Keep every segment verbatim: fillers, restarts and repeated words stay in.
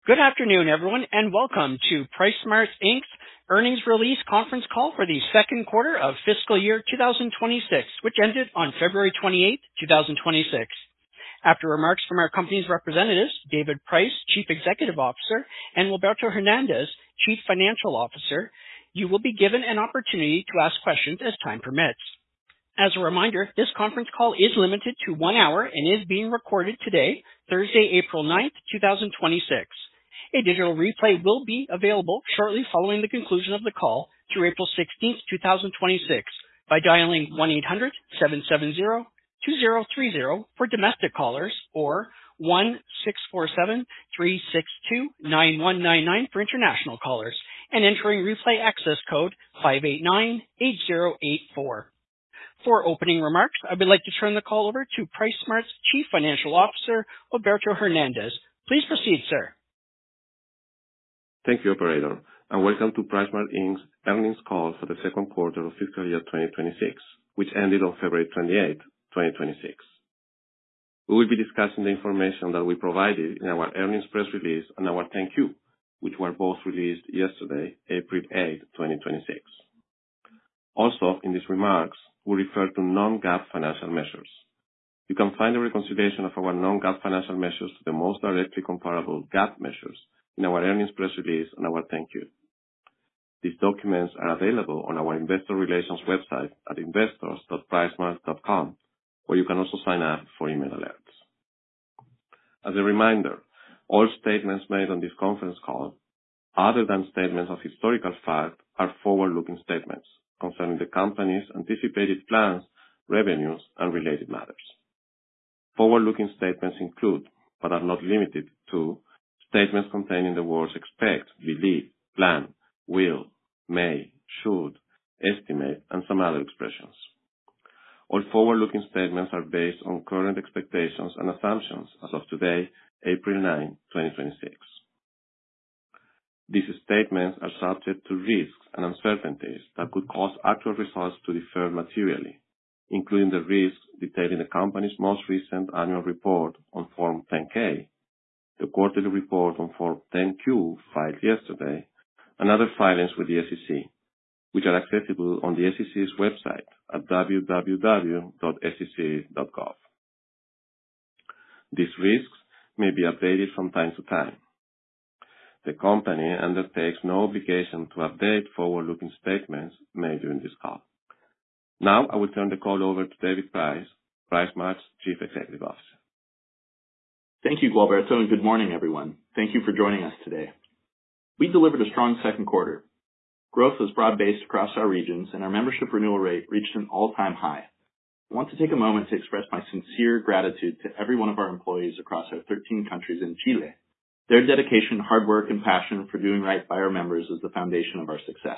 Good afternoon, everyone, and welcome to PriceSmart, Incorporated's earnings release conference call for the second quarter of fiscal year two thousand twenty-six, which ended on February twenty-eighth, two thousand twenty-six. After remarks from our company's representatives, David Price, Chief Executive Officer, and Gilberto Hernandez, Chief Financial Officer, you will be given an opportunity to ask questions as time permits. As a reminder, this conference call is limited to one hour and is being recorded today, Thursday, April ninth, two thousand twenty-six. A digital replay will be available shortly following the conclusion of the call through April sixteenth, two thousand twenty-six by dialing one eight hundred, seven seven zero, two zero three zero for domestic callers or one six four seven, three six two, nine one nine nine for international callers and entering replay access code five eight nine, eight zero eight four. For opening remarks, I would like to turn the call over to PriceSmart's Chief Financial Officer, Gilberto Hernandez. Please proceed, sir. Thank you, operator, and welcome to PriceSmart, Incorporated's earnings call for the second quarter of fiscal year twenty twenty-six, which ended on February twenty-eighth, twenty twenty-six. We will be discussing the information that we provided in our earnings press release and our ten Q, which were both released yesterday, April eighth, twenty twenty-six. Also, in these remarks, we refer to non-GAAP financial measures. You can find a reconciliation of our non-GAAP financial measures to the most directly comparable GAAP measures in our earnings press release and our ten Q. These documents are available on our investor relations website at investors dot pricemart dot com, where you can also sign up for email alerts. As a reminder, all statements made on this conference call, other than statements of historical fact, are forward-looking statements concerning the company's anticipated plans, revenues, and related matters. Forward-looking statements include, but are not limited to, statements containing the words expect, believe, plan, will, may, should, estimate, and some other expressions. All forward-looking statements are based on current expectations and assumptions as of today, April ninth, twenty twenty-six. These statements are subject to risks and uncertainties that could cause actual results to differ materially, including the risks detailed in the company's most recent annual report on Form ten K, the quarterly report on Form ten Q filed yesterday, and other filings with the S E C, which are accessible on the S E C's website at w w w dot s e c dot gov. These risks may be updated from time to time. The company undertakes no obligation to update forward-looking statements made during this call. Now I will turn the call over to David Price, PriceSmart's Chief Executive Officer. Thank you, Gilberto, and good morning, everyone. Thank you for joining us today. We delivered a strong second quarter. Growth was broad-based across our regions, and our membership renewal rate reached an all-time high. I want to take a moment to express my sincere gratitude to every one of our employees across our thirteen countries in Chile. Their dedication, hard work, and passion for doing right by our members is the foundation of our success.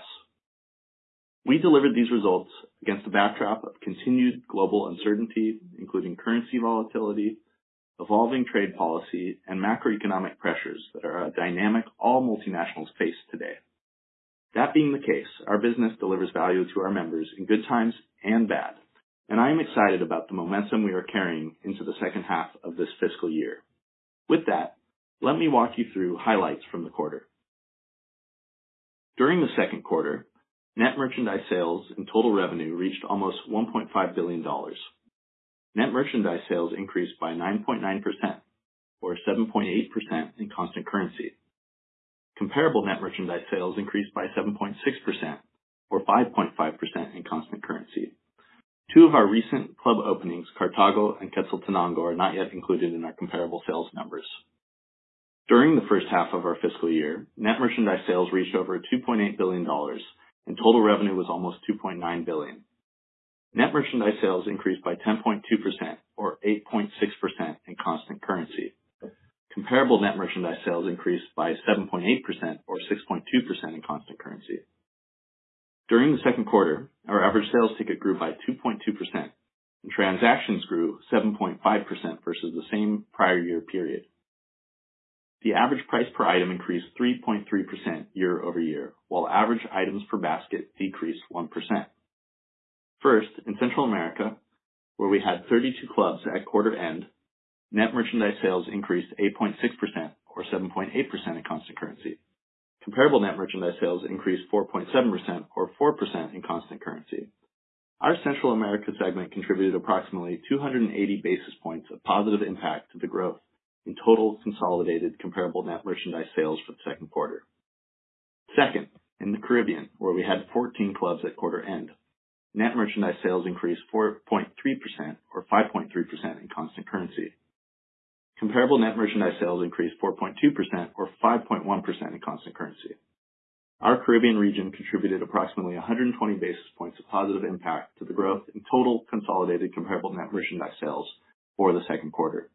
We delivered these results against a backdrop of continued global uncertainty, including currency volatility, evolving trade policy, and macroeconomic pressures that are a dynamic all multinationals face today. That being the case, our business delivers value to our members in good times and bad, and I am excited about the momentum we are carrying into the second half of this fiscal year. With that, let me walk you through highlights from the quarter. During the second quarter, net merchandise sales and total revenue reached almost one point five billion dollars. Net merchandise sales increased by nine point nine percent, or seven point eight percent in constant currency. Comparable net merchandise sales increased by seven point six percent, or five point five percent in constant currency. Two of our recent club openings, Cartago and Quetzaltenango, are not yet included in our comparable sales numbers. During the first half of our fiscal year, net merchandise sales reached over two point eight billion dollars, and total revenue was almost two point nine billion dollars. Net merchandise sales increased by ten point two percent, or eight point six percent in constant currency. Comparable net merchandise sales increased by seven point eight percent, or six point two percent in constant currency. During the second quarter, our average sales ticket grew by two point two percent, and transactions grew seven point five percent versus the same prior year period. The average price per item increased three point three percent year over year, while average items per basket decreased one percent. First, in Central America, where we had thirty-two clubs at quarter end, net merchandise sales increased eight point six percent, or seven point eight percent in constant currency. Comparable net merchandise sales increased four point seven percent or four percent in constant currency. Our Central America segment contributed approximately two hundred eighty basis points of positive impact to the growth in total consolidated comparable net merchandise sales for the second quarter. Second, in the Caribbean, where we had fourteen clubs at quarter end, net merchandise sales increased four point three percent or five point three percent in constant currency. Comparable net merchandise sales increased four point two percent or five point one percent in constant currency. Our Caribbean region contributed approximately one hundred twenty basis points of positive impact to the growth in total consolidated comparable net merchandise sales for the second quarter.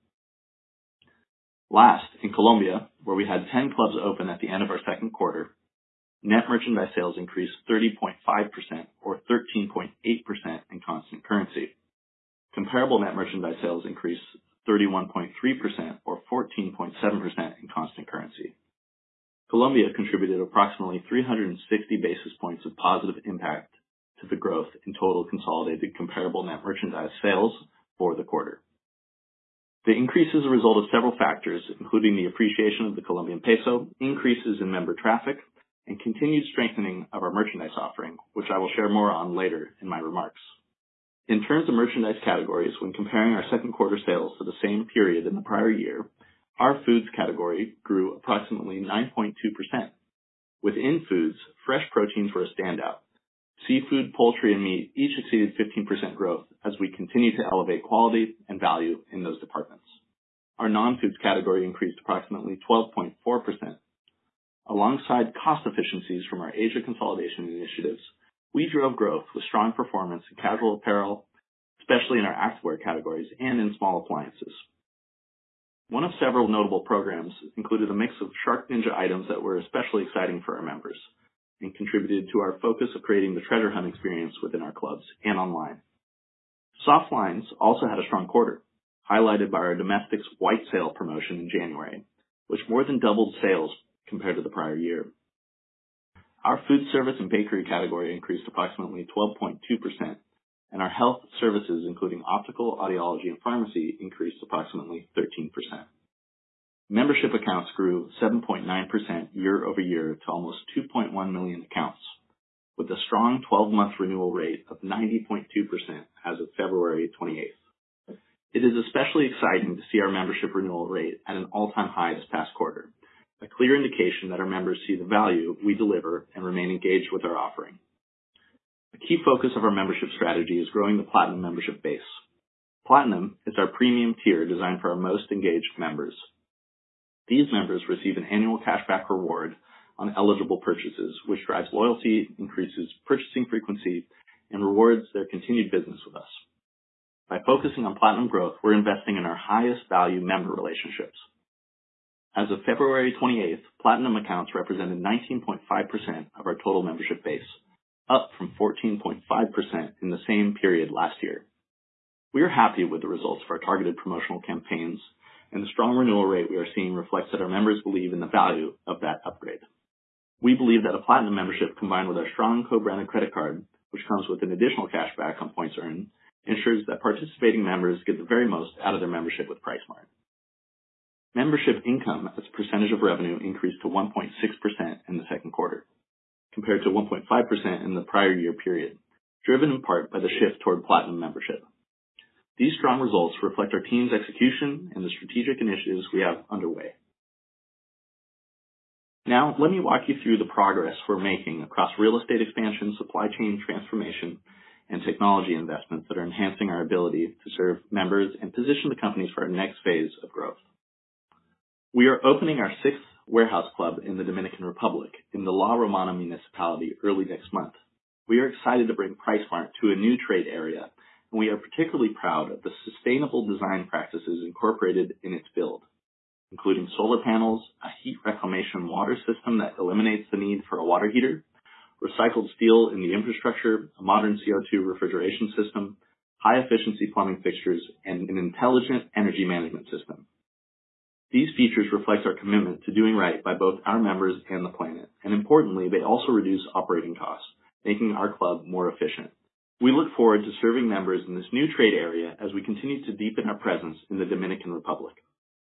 Last, in Colombia, where we had ten clubs open at the end of our second quarter, net merchandise sales increased thirty point five percent or thirteen point eight percent in constant currency. Comparable net merchandise sales increased thirty-one point three percent or fourteen point seven percent in constant currency. Colombia contributed approximately three hundred sixty basis points of positive impact to the growth in total consolidated comparable net merchandise sales for the quarter. The increase is a result of several factors, including the appreciation of the Colombian peso, increases in member traffic, and continued strengthening of our merchandise offering, which I will share more on later in my remarks. In terms of merchandise categories, when comparing our second quarter sales to the same period in the prior year, our foods category grew approximately nine point two percent. Within foods, fresh proteins were a standout. Seafood, poultry, and meat each exceeded fifteen percent growth as we continue to elevate quality and value in those departments. Our non-foods category increased approximately twelve point four percent. Alongside cost efficiencies from our Asia consolidation initiatives, we drove growth with strong performance in casual apparel, especially in our activewear categories and in small appliances. One of several notable programs included a mix of Shark Ninja items that were especially exciting for our members and contributed to our focus of creating the treasure hunt experience within our clubs and online. Soft lines also had a strong quarter, highlighted by our Domestics White Sale promotion in January, which more than doubled sales compared to the prior year. Our food service and bakery category increased approximately twelve point two percent, and our health services, including optical, audiology, and pharmacy, increased approximately thirteen percent. Membership accounts grew seven point nine percent year over year to almost two point one million accounts, with a strong twelve-month renewal rate of ninety point two percent as of February twenty-eighth. It is especially exciting to see our membership renewal rate at an all-time high this past quarter, a clear indication that our members see the value we deliver and remain engaged with our offering. A key focus of our membership strategy is growing the Platinum membership base. Platinum is our premium tier designed for our most engaged members. These members receive an annual cashback reward on eligible purchases, which drives loyalty, increases purchasing frequency, and rewards their continued business with us. By focusing on Platinum growth, we're investing in our highest value member relationships. As of February twenty-eighth, Platinum accounts represented nineteen point five percent of our total membership base, up from fourteen point five percent in the same period last year. We are happy with the results of our targeted promotional campaigns, and the strong renewal rate we are seeing reflects that our members believe in the value of that upgrade. We believe that a Platinum membership combined with our strong co-branded credit card, which comes with an additional cashback on points earned, ensures that participating members get the very most out of their membership with PriceSmart. Membership income as a percentage of revenue increased to one point six percent in the second quarter, compared to one point five percent in the prior year period, driven in part by the shift toward Platinum membership. These strong results reflect our team's execution and the strategic initiatives we have underway. Now, let me walk you through the progress we're making across real estate expansion, supply chain transformation, and technology investments that are enhancing our ability to serve members and position the companies for our next phase of growth. We are opening our sixth warehouse club in the Dominican Republic in the La Romana municipality early next month. We are excited to bring PriceSmart to a new trade area, and we are particularly proud of the sustainable design practices incorporated in its build, including solar panels, a heat reclamation water system that eliminates the need for a water heater, recycled steel in the infrastructure, a modern C O two refrigeration system, high-efficiency plumbing fixtures, and an intelligent energy management system. These features reflect our commitment to doing right by both our members and the planet, and importantly, they also reduce operating costs, making our club more efficient. We look forward to serving members in this new trade area as we continue to deepen our presence in the Dominican Republic.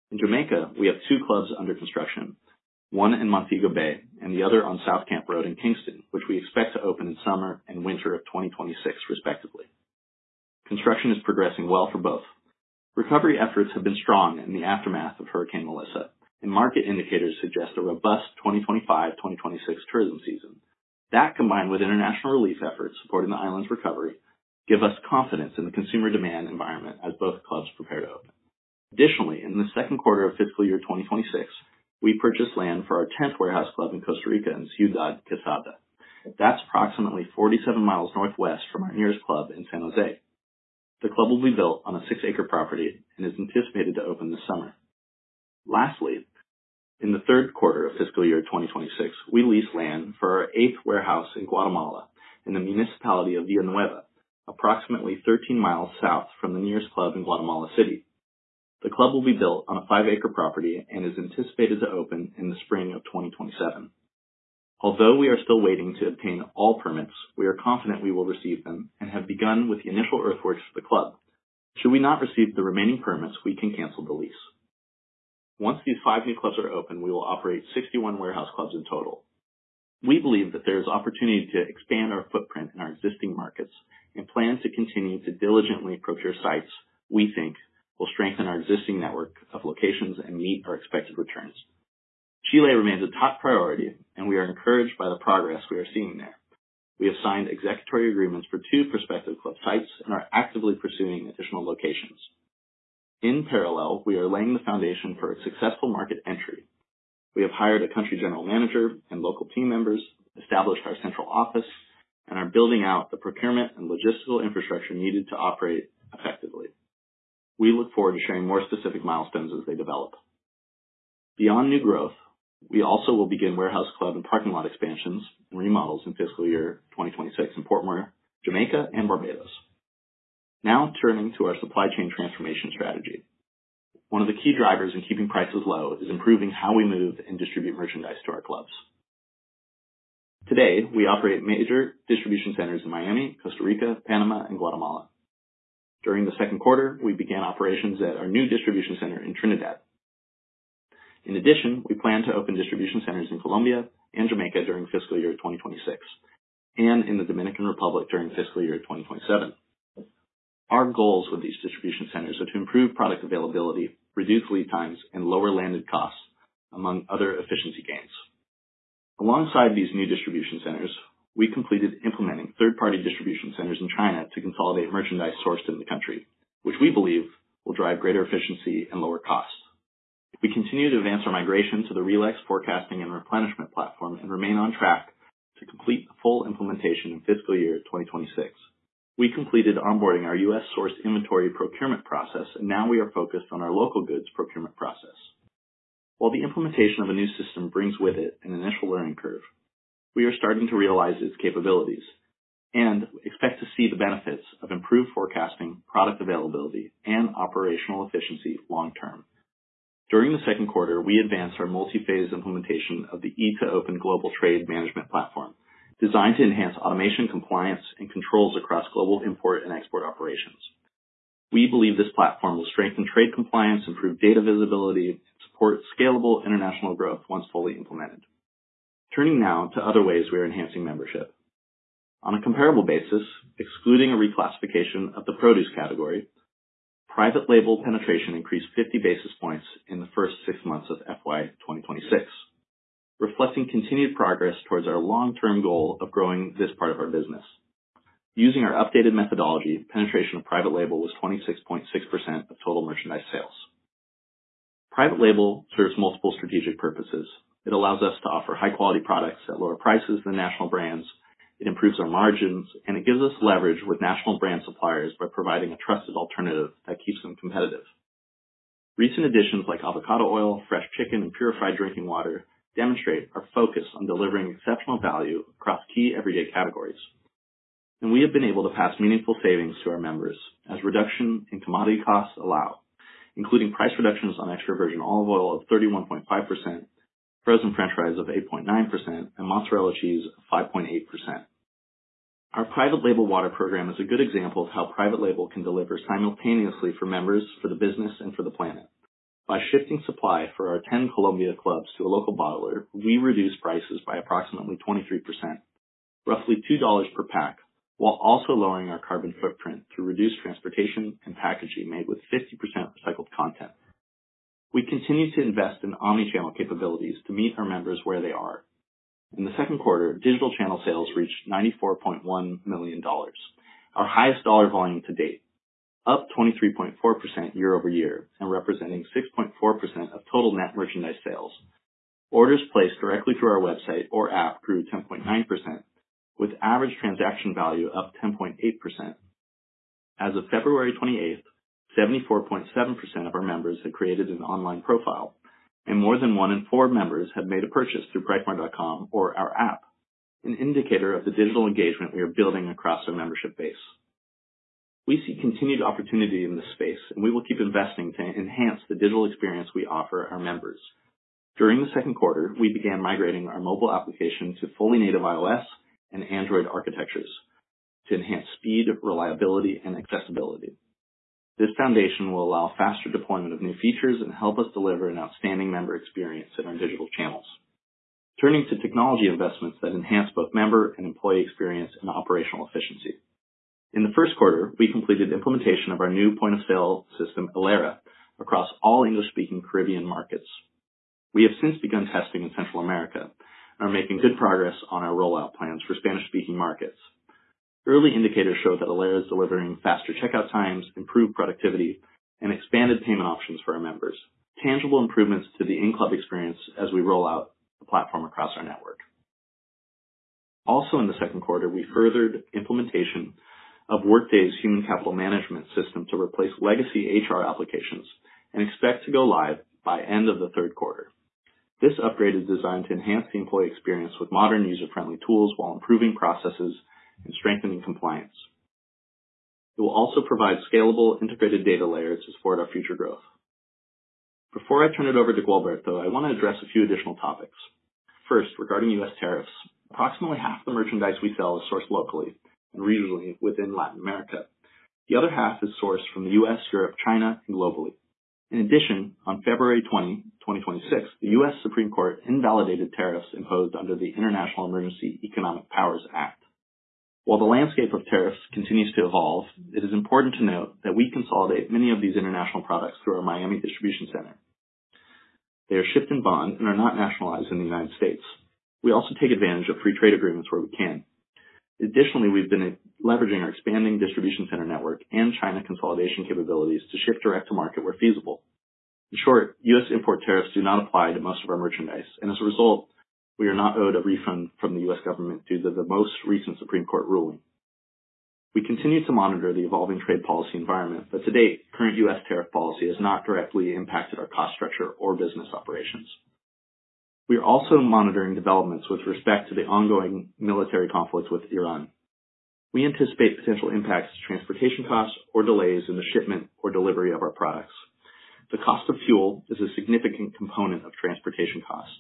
In Jamaica, we have two clubs under construction, one in Montego Bay and the other on South Camp Road in Kingston, which we expect to open in summer and winter of twenty twenty-six, respectively. Construction is progressing well for both. Recovery efforts have been strong in the aftermath of Hurricane Melissa, and market indicators suggest a robust twenty twenty-five twenty twenty-six tourism season. That, combined with international relief efforts supporting the island's recovery, give us confidence in the consumer demand environment as both clubs prepare to open. Additionally, in the second quarter of fiscal year twenty twenty-six, we purchased land for our tenth warehouse club in Costa Rica in Ciudad Quesada. That's approximately forty-seven miles northwest from our nearest club in San Jose. The club will be built on a six-acre property and is anticipated to open this summer. Lastly, in the third quarter of fiscal year twenty twenty-six, we leased land for our eighth warehouse in Guatemala in the municipality of Villanueva, approximately thirteen miles south from the nearest club in Guatemala City. The club will be built on a five-acre property and is anticipated to open in the spring of twenty twenty-seven. Although we are still waiting to obtain all permits, we are confident we will receive them and have begun with the initial earthworks for the club. Should we not receive the remaining permits, we can cancel the lease. Once these five new clubs are open, we will operate sixty-one warehouse clubs in total. We believe that there is opportunity to expand our footprint in our existing markets and plan to continue to diligently procure sites we think will strengthen our existing network of locations and meet our expected returns. Chile remains a top priority, and we are encouraged by the progress we are seeing there. We have signed executory agreements for two prospective club sites and are actively pursuing additional locations. In parallel, we are laying the foundation for a successful market entry. We have hired a country general manager and local team members, established our central office, and are building out the procurement and logistical infrastructure needed to operate effectively. We look forward to sharing more specific milestones as they develop. Beyond new growth, we also will begin warehouse club and parking lot expansions and remodels in fiscal year twenty twenty-six in Portmore, Jamaica, and Barbados. Now turning to our supply chain transformation strategy. One of the key drivers in keeping prices low is improving how we move and distribute merchandise to our clubs. Today, we operate major distribution centers in Miami, Costa Rica, Panama, and Guatemala. During the second quarter, we began operations at our new distribution center in Trinidad. In addition, we plan to open distribution centers in Colombia and Jamaica during fiscal year twenty twenty-six, and in the Dominican Republic during fiscal year twenty twenty-seven. Our goals with these distribution centers are to improve product availability, reduce lead times, and lower landed costs, among other efficiency gains. Alongside these new distribution centers, we completed implementing third-party distribution centers in China to consolidate merchandise sourced in the country, which we believe will drive greater efficiency and lower costs. We continue to advance our migration to the RELEX forecasting and replenishment platform and remain on track to complete the full implementation in fiscal year twenty twenty-six. We completed onboarding our U S sourced inventory procurement process, and now we are focused on our local goods procurement process. While the implementation of a new system brings with it an initial learning curve, we are starting to realize its capabilities and expect to see the benefits of improved forecasting, product availability, and operational efficiency long term. During the second quarter, we advanced our multi-phase implementation of the E two Open Global Trade Management Platform, designed to enhance automation, compliance, and controls across global import and export operations. We believe this platform will strengthen trade compliance, improve data visibility, and support scalable international growth once fully implemented. Turning now to other ways we are enhancing membership. On a comparable basis, excluding a reclassification of the produce category, private label penetration increased fifty basis points in the first six months of F Y twenty twenty-six, reflecting continued progress towards our long-term goal of growing this part of our business. Using our updated methodology, penetration of private label was twenty-six point six percent of total merchandise sales. Private label serves multiple strategic purposes. It allows us to offer high-quality products at lower prices than national brands. It improves our margins, and it gives us leverage with national brand suppliers by providing a trusted alternative that keeps them competitive. Recent additions like avocado oil, fresh chicken, and purified drinking water demonstrate our focus on delivering exceptional value across key everyday categories. And we have been able to pass meaningful savings to our members as reduction in commodity costs allow, including price reductions on extra virgin olive oil of thirty-one point five percent, frozen french fries of eight point nine percent, and mozzarella cheese of five point eight percent. Our private label water program is a good example of how private label can deliver simultaneously for members, for the business, and for the planet. By shifting supply for our ten Colombia clubs to a local bottler, we reduced prices by approximately twenty-three percent, roughly two dollars per pack, while also lowering our carbon footprint through reduced transportation and packaging made with fifty percent recycled content. We continue to invest in omnichannel capabilities to meet our members where they are. In the second quarter, digital channel sales reached ninety-four point one million dollars, our highest dollar volume to date, up twenty-three point four percent year over year and representing six point four percent of total net merchandise sales. Orders placed directly through our website or app grew ten point nine percent, with average transaction value up ten point eight percent. As of February twenty-eighth, seventy-four point seven percent of our members had created an online profile, and more than one in four members had made a purchase through PriceSmart dot com or our app, an indicator of the digital engagement we are building across our membership base. We see continued opportunity in this space, and we will keep investing to enhance the digital experience we offer our members. During the second quarter, we began migrating our mobile application to fully native iOS and Android architectures to enhance speed, reliability, and accessibility. This foundation will allow faster deployment of new features and help us deliver an outstanding member experience in our digital channels. Turning to technology investments that enhance both member and employee experience and operational efficiency. In the first quarter, we completed implementation of our new point-of-sale system, Alera, across all English-speaking Caribbean markets. We have since begun testing in Central America and are making good progress on our rollout plans for Spanish-speaking markets. Early indicators show that Alera is delivering faster checkout times, improved productivity, and expanded payment options for our members, tangible improvements to the in-club experience as we roll out the platform across our network. Also in the second quarter, we furthered implementation of Workday's human capital management system to replace legacy H R applications and expect to go live by end of the third quarter. This upgrade is designed to enhance the employee experience with modern user-friendly tools while improving processes and strengthening compliance. It will also provide scalable, integrated data layers to support our future growth. Before I turn it over to Gualberto, I want to address a few additional topics. First, regarding U S tariffs, approximately half the merchandise we sell is sourced locally and regionally within Latin America. The other half is sourced from the U S, Europe, China, and globally. In addition, on February twentieth, twenty twenty-six, the U S Supreme Court invalidated tariffs imposed under the International Emergency Economic Powers Act. While the landscape of tariffs continues to evolve, it is important to note that we consolidate many of these international products through our Miami distribution center. They are shipped in bond and are not nationalized in the United States. We also take advantage of free trade agreements where we can. Additionally, we've been leveraging our expanding distribution center network and China consolidation capabilities to ship direct to market where feasible. In short, U S import tariffs do not apply to most of our merchandise, and as a result, we are not owed a refund from the U S government due to the most recent Supreme Court ruling. We continue to monitor the evolving trade policy environment, but to date, current U S tariff policy has not directly impacted our cost structure or business operations. We are also monitoring developments with respect to the ongoing military conflict with Iran. We anticipate potential impacts to transportation costs or delays in the shipment or delivery of our products. The cost of fuel is a significant component of transportation costs.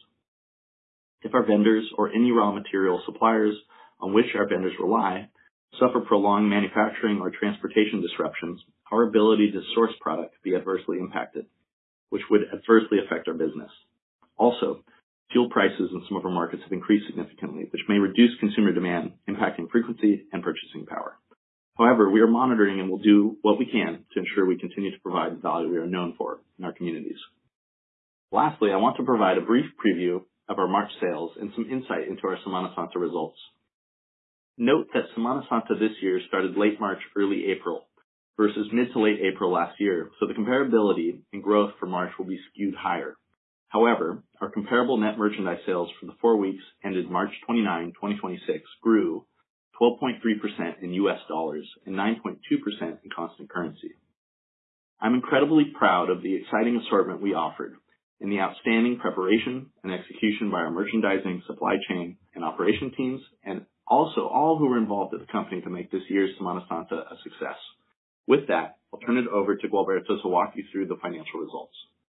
If our vendors or any raw material suppliers on which our vendors rely suffer prolonged manufacturing or transportation disruptions, our ability to source product could be adversely impacted, which would adversely affect our business. Also, fuel prices in some of our markets have increased significantly, which may reduce consumer demand, impacting frequency and purchasing power. However, we are monitoring and will do what we can to ensure we continue to provide the value we are known for in our communities. Lastly, I want to provide a brief preview of our March sales and some insight into our Semana Santa results. Note that Semana Santa this year started late March, early April, versus mid to late April last year, so the comparability and growth for March will be skewed higher. However, our comparable net merchandise sales for the four weeks ended March twenty-ninth, twenty twenty-six grew twelve point three percent in U S dollars and nine point two percent in constant currency. I'm incredibly proud of the exciting assortment we offered and the outstanding preparation and execution by our merchandising, supply chain, and operation teams, and also all who were involved at the company to make this year's Semana Santa a success. With that, I'll turn it over to Gualberto to walk you through the financial results.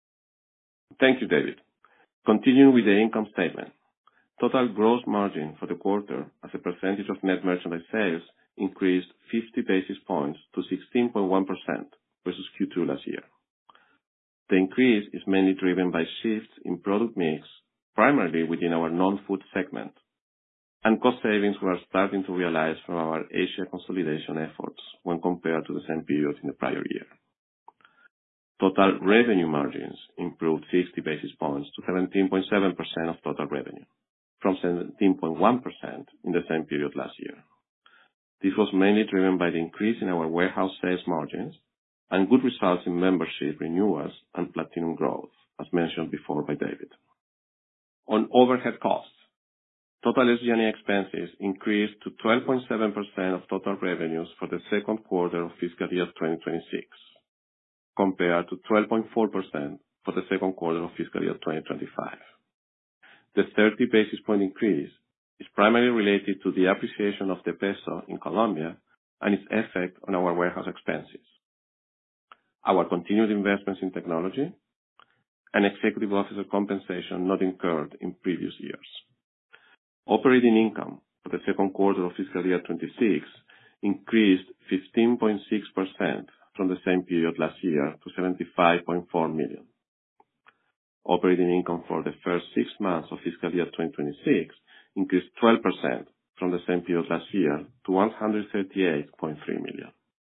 Thank you, David. Continuing with the income statement. Total gross margin for the quarter as a percentage of net merchandise sales increased fifty basis points to sixteen point one percent versus Q two last year. The increase is mainly driven by shifts in product mix, primarily within our non-food segment, and cost savings we are starting to realize from our Asia consolidation efforts when compared to the same period in the prior year. Total revenue margins improved sixty basis points to seventeen point seven percent of total revenue, from seventeen point one percent in the same period last year. This was mainly driven by the increase in our warehouse sales margins and good results in membership renewals and Platinum growth, as mentioned before by David. On overhead costs, total S G and A expenses increased to twelve point seven percent of total revenues for the second quarter of fiscal year twenty twenty-six, compared to twelve point four percent for the second quarter of fiscal year twenty twenty-five. The thirty basis point increase is primarily related to the appreciation of the peso in Colombia and its effect on our warehouse expenses, our continued investments in technology, and executive officer compensation not incurred in previous years. Operating income for the second quarter of fiscal year twenty-six increased fifteen point six percent from the same period last year to seventy-five point four million. Operating income for the first six months of fiscal year twenty twenty-six increased twelve percent from the same period last year to one hundred thirty-eight point three million.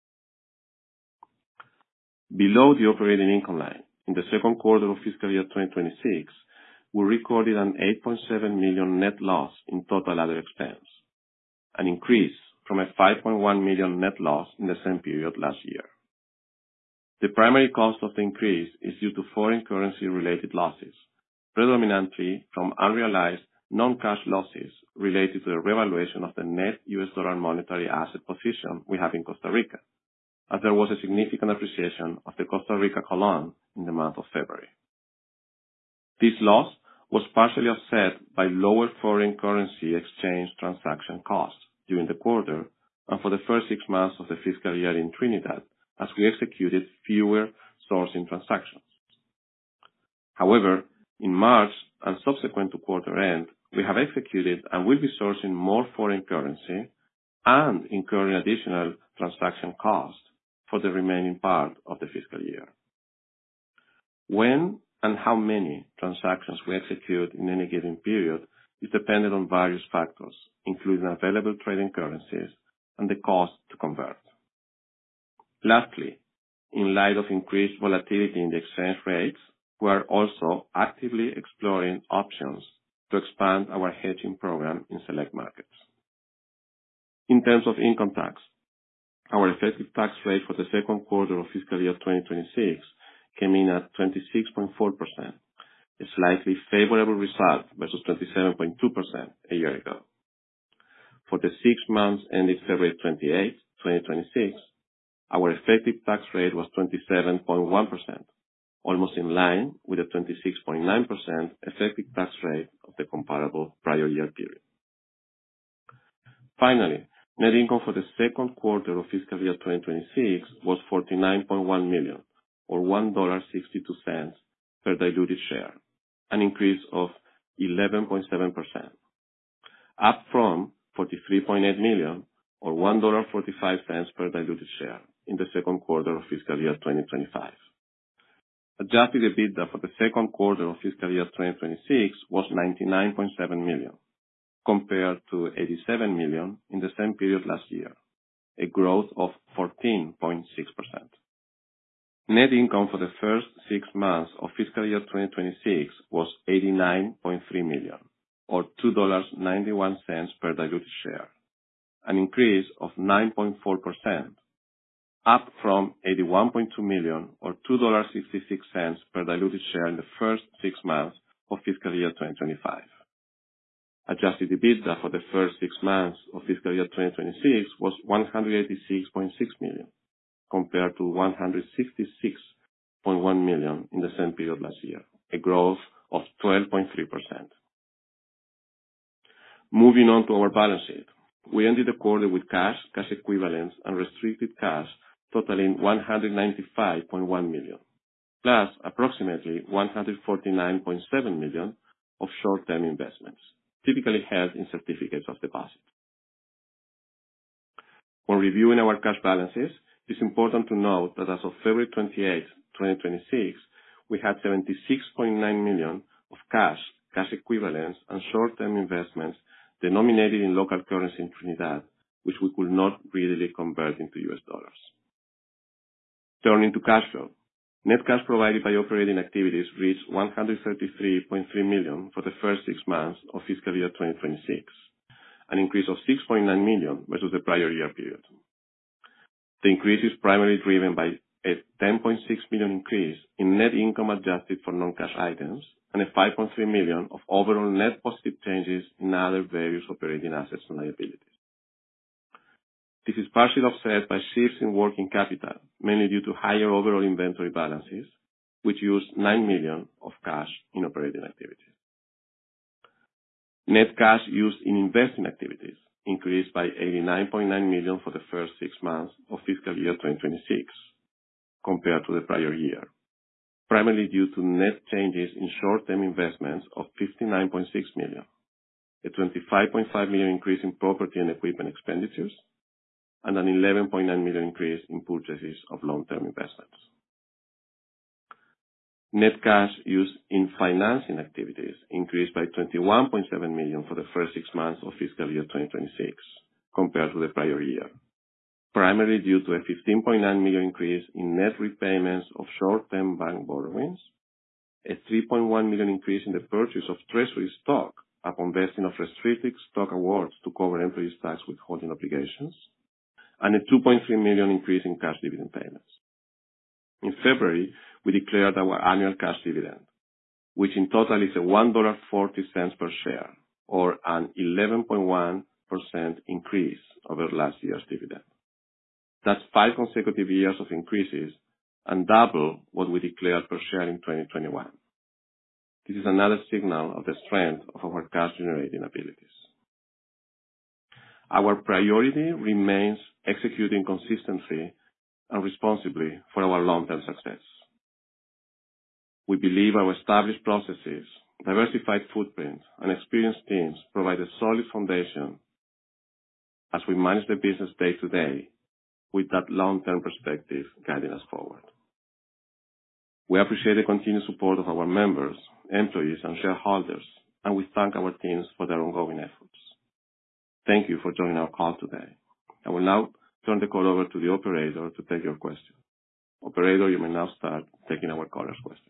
Below the operating income line, in the second quarter of fiscal year twenty twenty-six, we recorded an eight point seven million net loss in total other expense, an increase from a five point one million net loss in the same period last year. The primary cost of the increase is due to foreign currency-related losses, predominantly from unrealized non-cash losses related to the revaluation of the net U S dollar monetary asset position we have in Costa Rica, as there was a significant appreciation of the Costa Rica colon in the month of February. This loss was partially offset by lower foreign currency exchange transaction costs during the quarter and for the first six months of the fiscal year in Trinidad, as we executed fewer sourcing transactions. However, in March and subsequent to quarter end, we have executed and will be sourcing more foreign currency and incurring additional transaction costs for the remaining part of the fiscal year. When and how many transactions we execute in any given period is dependent on various factors, including available trading currencies and the cost to convert. Lastly, in light of increased volatility in the exchange rates, we are also actively exploring options to expand our hedging program in select markets. In terms of income tax, our effective tax rate for the second quarter of fiscal year twenty twenty-six came in at twenty-six point four percent, a slightly favorable result versus twenty-seven point two percent a year ago. For the six months ending February twenty-eighth, twenty twenty-six, our effective tax rate was twenty-seven point one percent, almost in line with the twenty-six point nine percent effective tax rate of the comparable prior year period. Finally, net income for the second quarter of fiscal year twenty twenty-six was forty-nine point one million, or one dollar and sixty-two cents per diluted share, an increase of eleven point seven percent, up from forty-three point eight million, or one dollar and forty-five cents per diluted share in the second quarter of fiscal year twenty twenty-five. Adjusted EBITDA for the second quarter of fiscal year twenty twenty-six was ninety-nine point seven million, compared to eighty-seven million in the same period last year, a growth of fourteen point six percent. Net income for the first six months of fiscal year twenty twenty-six was eighty-nine point three million, or two dollars and ninety-one cents per diluted share, an increase of nine point four percent, up from eighty-one point two million, or two dollars and sixty-six cents per diluted share in the first six months of fiscal year twenty twenty-five. Adjusted EBITDA for the first six months of fiscal year twenty twenty-six was one hundred eighty-six point six million, compared to one hundred sixty-six point one million in the same period last year, a growth of twelve point three percent. Moving on to our balance sheet, we ended the quarter with cash, cash equivalents, and restricted cash totaling one hundred ninety-five point one million, plus approximately one hundred forty-nine point seven million of short-term investments, typically held in certificates of deposit. When reviewing our cash balances, it is important to note that as of February twenty-eighth, twenty twenty-six, we had seventy-six point nine million dollars of cash, cash equivalents, and short-term investments denominated in local currency in Trinidad, which we could not readily convert into U S dollars. Turning to cash flow, net cash provided by operating activities reached one hundred thirty-three point three million dollars for the first six months of fiscal year twenty twenty-six, an increase of six point nine million dollars versus the prior year period. The increase is primarily driven by a ten point six million dollars increase in net income adjusted for non-cash items and a five point three million dollars of overall net positive changes in other various operating assets and liabilities. This is partially offset by shifts in working capital, mainly due to higher overall inventory balances, which used nine million dollars of cash in operating activities. Net cash used in investing activities increased by eighty-nine point nine million dollars for the first six months of fiscal year twenty twenty-six compared to the prior year, primarily due to net changes in short-term investments of fifty-nine point six million dollars, a twenty-five point five million dollars increase in property and equipment expenditures, and an eleven point nine million dollars increase in purchases of long-term investments. Net cash used in financing activities increased by twenty-one point seven million dollars for the first six months of fiscal year twenty twenty-six compared to the prior year, primarily due to a fifteen point nine million dollars increase in net repayments of short-term bank borrowings, a three point one million dollars increase in the purchase of treasury stock upon vesting of restricted stock awards to cover employees' tax withholding obligations, and a two point three million dollars increase in cash dividend payments. In February, we declared our annual cash dividend, which in total is a one dollar and forty cents per share, or an eleven point one percent increase over last year's dividend. That's five consecutive years of increases and double what we declared per share in twenty twenty-one. This is another signal of the strength of our cash-generating abilities. Our priority remains executing consistently and responsibly for our long-term success. We believe our established processes, diversified footprint, and experienced teams provide a solid foundation as we manage the business day to day with that long-term perspective guiding us forward. We appreciate the continued support of our members, employees, and shareholders, and we thank our teams for their ongoing efforts. Thank you for joining our call today. I will now turn the call over to the operator to take your questions. Operator, you may now start taking our callers' questions.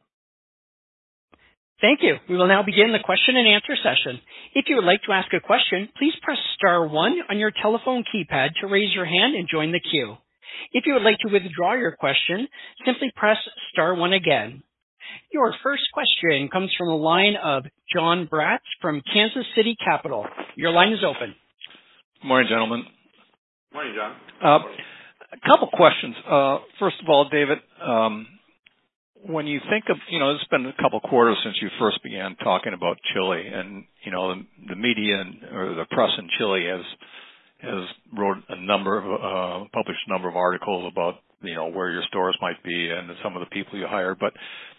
Thank you. We will now begin the question and answer session. If you would like to ask a question, please press star one on your telephone keypad to raise your hand and join the queue. If you would like to withdraw your question, simply press star one again. Your first question comes from the line of John Bratz from Kansas City Capital. Your line is open. Good morning, gentlemen. Morning, John. Uh, a couple questions. Uh, first of all, David, um, when you think of, you know, it's been a couple quarters since you first began talking about Chile, and, you know, the, the media and, or the press in Chile has has wrote a number of, uh, published a number of articles about, you know, where your stores might be and some of the people you hired. But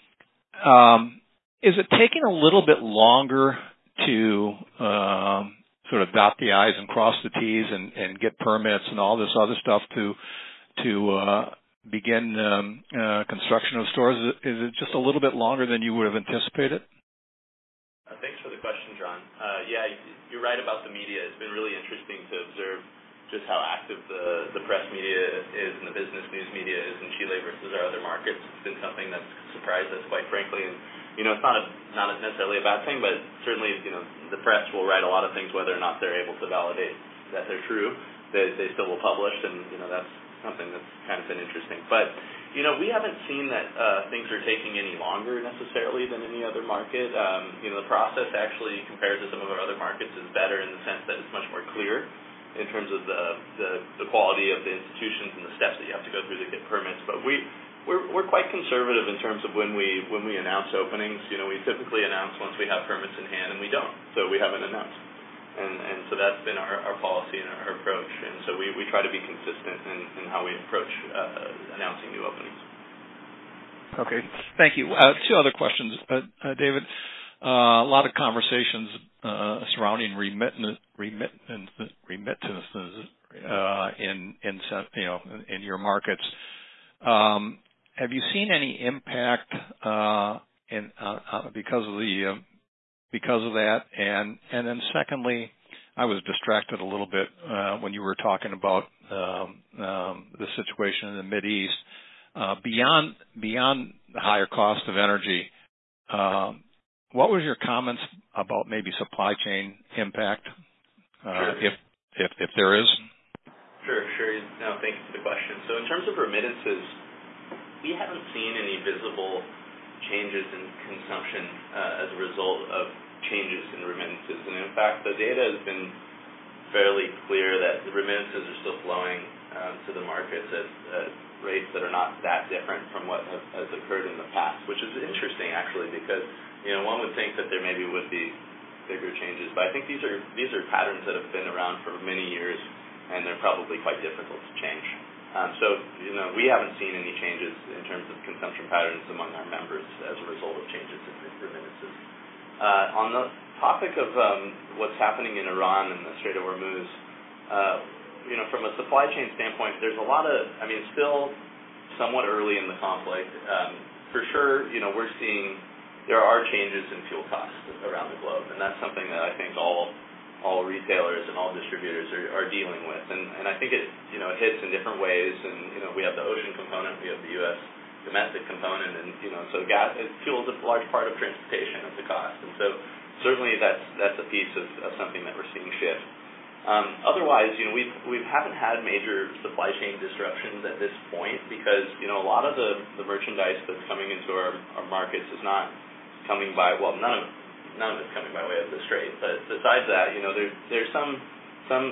um, is it taking a little bit longer to um, sort of dot the I's and cross the T's and, and get permits and all this other stuff to to uh, begin um, uh, construction of stores? Is it, is it just a little bit longer than you would have anticipated? Uh, thanks for the question, John. Uh, yeah, you're right about the media. It's been really interesting to observe just how active the, the press media is and the business news media is in Chile versus our other markets. It's been something that's surprised us, quite frankly. And, you know, it's not a, not necessarily a bad thing, but certainly, you know, the press will write a lot of things whether or not they're able to validate that they're true. They, they still will publish, and, you know, that's something that's kind of been interesting. But, you know, we haven't seen that uh, things are taking any longer necessarily than any other market. Um, you know, the process actually, compared to some of our other markets, is better in the sense that it's much more clear in terms of the, the, the quality of the institutions and the steps that you have to go through to get permits. But we, we're, we're quite conservative in terms of when we when we announce openings. You know, we typically announce once we have permits in hand, and we don't. So we haven't announced. And, and so that's been our, our policy and our approach. And so we, we try to be consistent in, in how we approach uh, announcing new openings. Okay, thank you. Uh, two other questions, uh, uh, David. Uh, a lot of conversations uh, surrounding remittance, remittance, remittances uh, in in you know in your markets. Um, have you seen any impact uh, in uh, uh, because of the uh, because of that? And and then secondly, I was distracted a little bit uh, when you were talking about um, um, the situation in the Mideast. Uh, beyond beyond the higher cost of energy, um, what was your comments about maybe supply chain impact, uh, sure. if if if there is? Sure, sure. No, thank you for the question. So in terms of remittances, we haven't seen any visible changes in consumption uh, as a result of changes in remittances. And in fact, the data has been fairly clear that the remittances are still flowing um, to the markets at, at rates that are not that different from what has, has occurred in the past, which is interesting actually, because you know one would think that there maybe would be bigger changes, but I think these are these are patterns that have been around for many years, and they're probably quite difficult to change. Um, so, you know, we haven't seen any changes in terms of consumption patterns among our members as a result of changes in remittances. Uh, on the topic of um, what's happening in Iran and the Strait of Hormuz, uh, you know, from a supply chain standpoint, there's a lot of, I mean, still somewhat early in the conflict. Um, for sure, you know, we're seeing there are changes in fuel costs around the globe, and that's something that I think all all retailers and all distributors are, are dealing with. And, and I think it, you know, it hits in different ways. And, you know, we have the ocean component, we have the U S domestic component, and, you know, so gas, it fuels a large part of transportation of the cost. And so certainly that's, that's a piece of, of something that we're seeing shift. Um, otherwise, you know, we've, we haven't had major supply chain disruptions at this point because, you know, a lot of the, the merchandise that's coming into our, our markets is not coming by, well, none of None of it's coming by way of the Strait. But besides that, you know, there, there's some, some,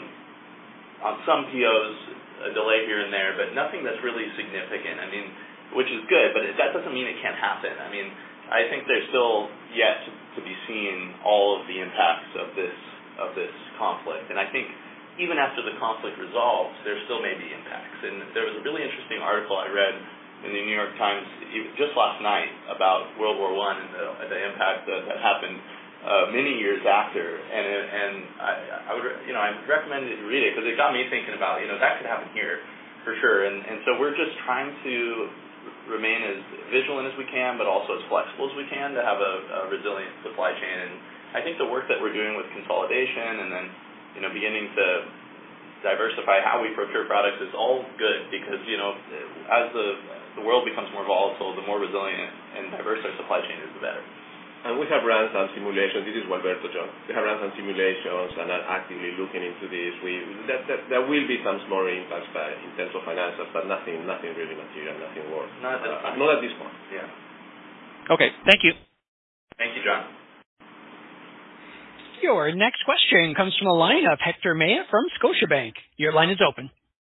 on some P Os, a delay here and there, but nothing that's really significant. I mean, which is good, but that doesn't mean it can't happen. I mean, I think there's still yet to, to be seen all of the impacts of this, of this conflict. And I think even after the conflict resolves, there still may be impacts. And there was a really interesting article I read in the New York Times just last night about World War One and the, the impact that, that happened uh, many years after, and and I, I would you know I recommend you to read it because it got me thinking about you know that could happen here for sure, and and so we're just trying to remain as vigilant as we can, but also as flexible as we can to have a, a resilient supply chain. And I think the work that we're doing with consolidation and then you know beginning to diversify how we procure products is all good because you know as the the world becomes more volatile, the more resilient and diverse our supply chain is, the better. And we have run some simulations. This is Gualberto, John. We have run some simulations and are actively looking into this. We that, that, there will be some smaller impacts by, in terms of finances, but nothing, nothing really material, nothing worse. Not at this uh, time. Not at this point. Yeah. Okay. Thank you. Thank you, John. Your next question comes from a line of Hector Maya from Scotiabank. Your line is open.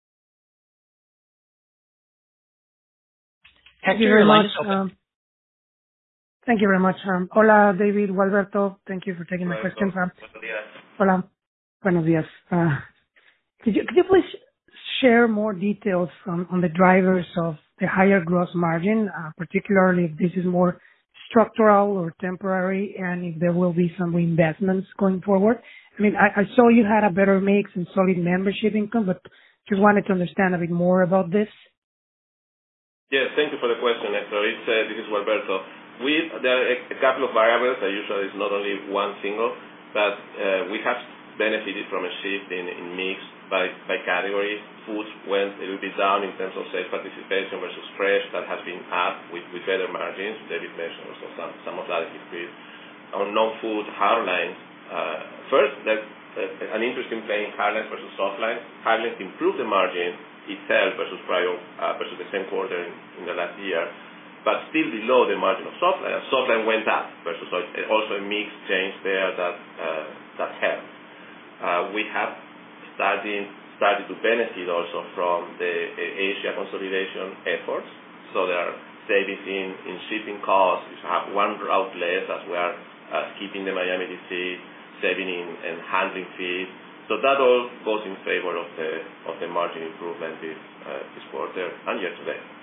Thank you very much. Um, thank you very much. Um, hola, David, Gualberto. Thank you for taking my questions. Um, hola. Buenos días. Uh, could you could you please share more details on, on the drivers of the higher gross margin, uh, particularly if this is more structural or temporary, and if there will be some reinvestments going forward? I mean, I, I saw you had a better mix and solid membership income, but just wanted to understand a bit more about this. Yes, thank you for the question, Hector. It's, uh, this is Gualberto. We, there are a, a couple of variables that usually is not only one single, but uh, we have benefited from a shift in, in mix by, by category. Foods went a little bit down in terms of sales participation versus fresh. That has been up with, with better margins. David mentioned also some, some of that increase. On non-food hard lines, uh, first, there's uh, an interesting play in hard lines versus soft lines. Hard lines improved the margin itself versus prior uh, versus the same quarter in, in the last year, but still below the margin of soft line. Soft line went up versus also a mix change there that uh, that helped. Uh, we have started started to benefit also from the uh, Asia consolidation efforts. So there are savings in, in shipping costs. We have one route less as we are uh, skipping the Miami D C, saving in, in handling fees. So that all goes in favor of the of the margin improvement this uh, this quarter and year to date.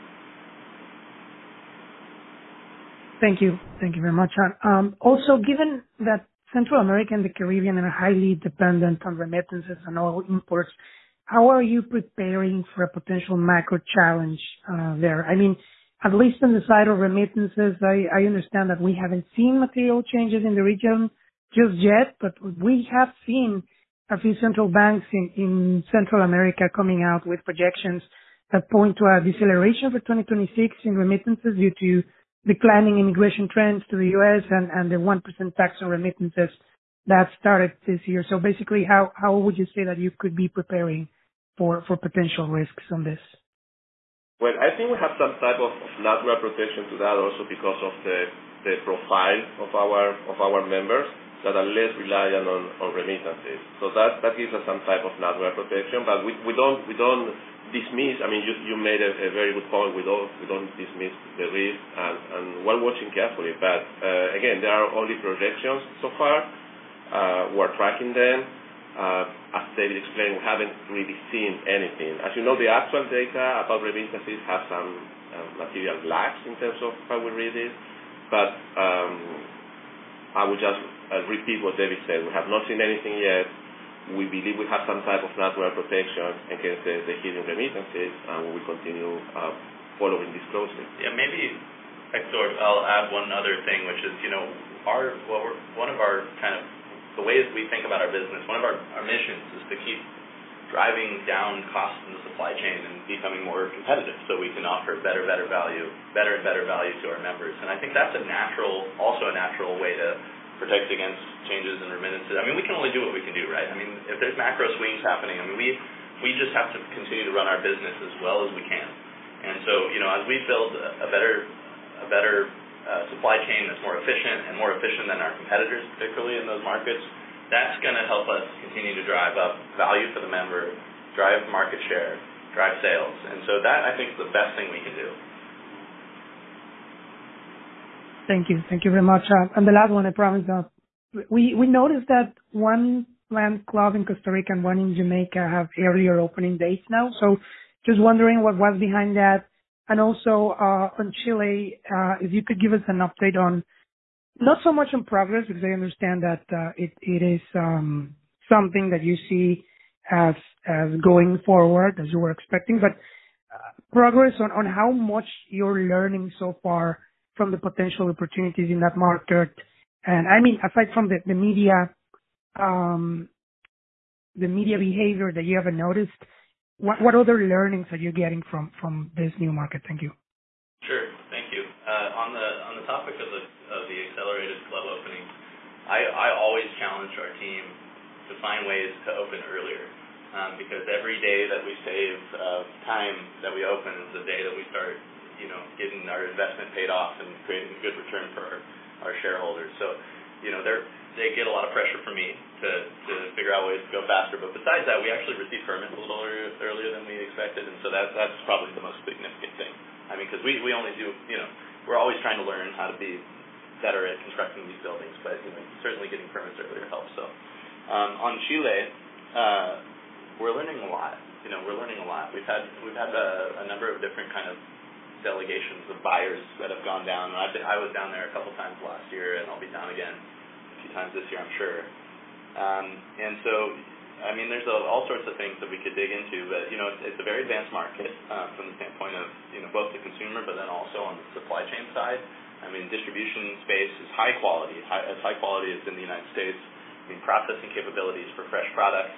Thank you. Thank you very much. Um, also, given that Central America and the Caribbean are highly dependent on remittances and oil imports, how are you preparing for a potential macro challenge uh, there? I mean, at least on the side of remittances, I, I understand that we haven't seen material changes in the region just yet, but we have seen a few central banks in, in Central America coming out with projections that point to a deceleration for twenty twenty-six in remittances due to declining immigration trends to the U S and, and the one percent tax on remittances that started this year. So basically, how, how would you say that you could be preparing for, for potential risks on this? Well, I think we have some type of natural protection to that also because of the, the profile of our of our members that are less reliant on, on remittances. So that, that gives us some type of natural protection, but we, we don't we don't dismiss. I mean, you you made a, a very good point. We don't we don't dismiss the risk, and, and we're watching carefully. But uh, again, there are only projections so far. Uh, we're tracking them. Uh, as David explained, we haven't really seen anything. As you know, the actual data about remittances have some uh, material lags in terms of how we read it. But um, I would just uh, repeat what David said. We have not seen anything yet. We believe we have some type of natural protection against the, the hidden remittances, and we will continue uh, following this closely. Yeah, maybe, Hector, I'll add one other thing, which is, you know, our well, we're, one of our kind of the ways we think about our business, one of our, our missions is to keep driving down costs in the supply chain and becoming more competitive so we can offer better, better value, better and better value to our members. And I think that's a natural, also a natural way to protect against changes in remittances. I mean, we can only do what we can do, right? I mean, if there's macro swings happening, I mean, we we just have to continue to run our business as well as we can. And so, you know, as we build a, a better, a better Uh, supply chain that's more efficient and more efficient than our competitors, particularly in those markets, that's going to help us continue to drive up value for the member, drive market share, drive sales. And so that, I think, is the best thing we can do. Thank you. Thank you very much. Uh, and the last one, I promise. Uh, we, we noticed that one land club in Costa Rica and one in Jamaica have earlier opening dates now. So just wondering what was behind that. And also uh, on Chile, uh, if you could give us an update on, not so much on progress, because I understand that uh, it, it is um, something that you see as, as going forward, as you were expecting, but uh, progress on, on how much you're learning so far from the potential opportunities in that market. And I mean, aside from the, the media, um, the media behavior that you haven't noticed, What, what other learnings are you getting from, from this new market? Thank you. Sure, thank you. Uh, on the on the topic of the of the accelerated club opening, I, I always challenge our team to find ways to open earlier, um, because every day that we save uh, time that we open is the day that we start, you know, getting our investment paid off and creating a good return for our, our shareholders. So, you know, they're they get a lot of pressure from me to, to figure out ways to go faster. But besides that, we actually received permits a little earlier, earlier than we expected, and so that, that's probably the most significant thing. I mean, because we, we only do, you know, we're always trying to learn how to be better at constructing these buildings, but you know, certainly getting permits earlier helps. So um, on Chile, uh, we're learning a lot. You know, we're learning a lot. We've had we've had a, a number of different kind of delegations of buyers that have gone down. And I've been, I was down there a couple times last year, and I'll be down again times this year, I'm sure. Um, and so, I mean, there's a, all sorts of things that we could dig into, but, you know, it's, it's a very advanced market uh, from the standpoint of, you know, both the consumer, but then also on the supply chain side. I mean, distribution space is high quality, high, as high quality as in the United States. I mean, processing capabilities for fresh products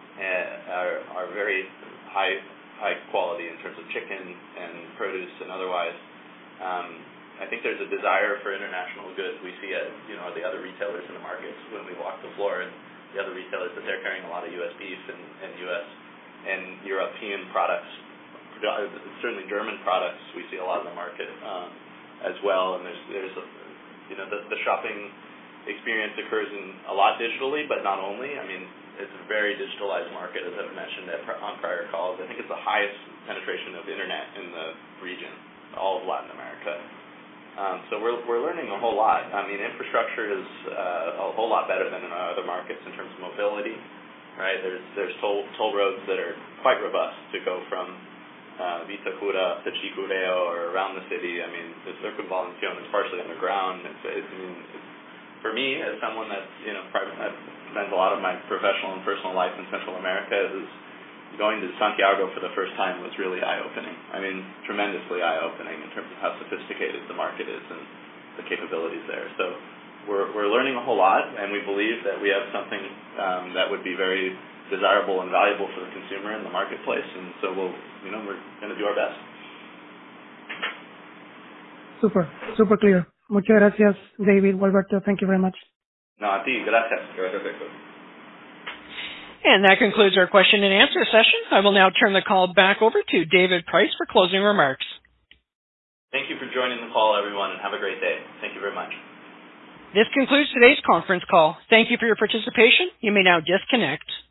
uh, are, are very high high quality in terms of chicken and produce and otherwise. Um, I think there's a desire for international goods. We see it, you know, the other retailers in the markets when we walk the floor, and the other retailers that they're carrying a lot of U S beef and, and U S and European products, certainly German products. We see a lot in the market um, as well. And there's there's a, you know the, the shopping experience occurs in a lot digitally, but not only. I mean, it's a very digitalized market, as I've mentioned at, on prior calls. I think it's the highest penetration of internet in the region, all of Latin America. Um, so we're we're learning a whole lot. I mean, infrastructure is uh, a whole lot better than in our other markets in terms of mobility, right? There's there's toll toll roads that are quite robust to go from uh, Vitacura to Chicureo or around the city. I mean, the Circunvalación is partially underground. It's, it's, I mean, it's, for me, as someone that you know, private, I've spent a lot of my professional and personal life in Central America, is going to Santiago for the first time was really eye-opening. I mean, tremendously eye-opening in terms of how sophisticated the market is and the capabilities there. So we're we're learning a whole lot, and we believe that we have something um, that would be very desirable and valuable for the consumer in the marketplace. And so we'll, you know, we're going to do our best. Super, super clear. Muchas gracias, David, Gualberto. Thank you very much. No, a ti. Gracias. Gracias, Héctor. And that concludes our question and answer session. I will now turn the call back over to David Price for closing remarks. Thank you for joining the call, everyone, and have a great day. Thank you very much. This concludes today's conference call. Thank you for your participation. You may now disconnect.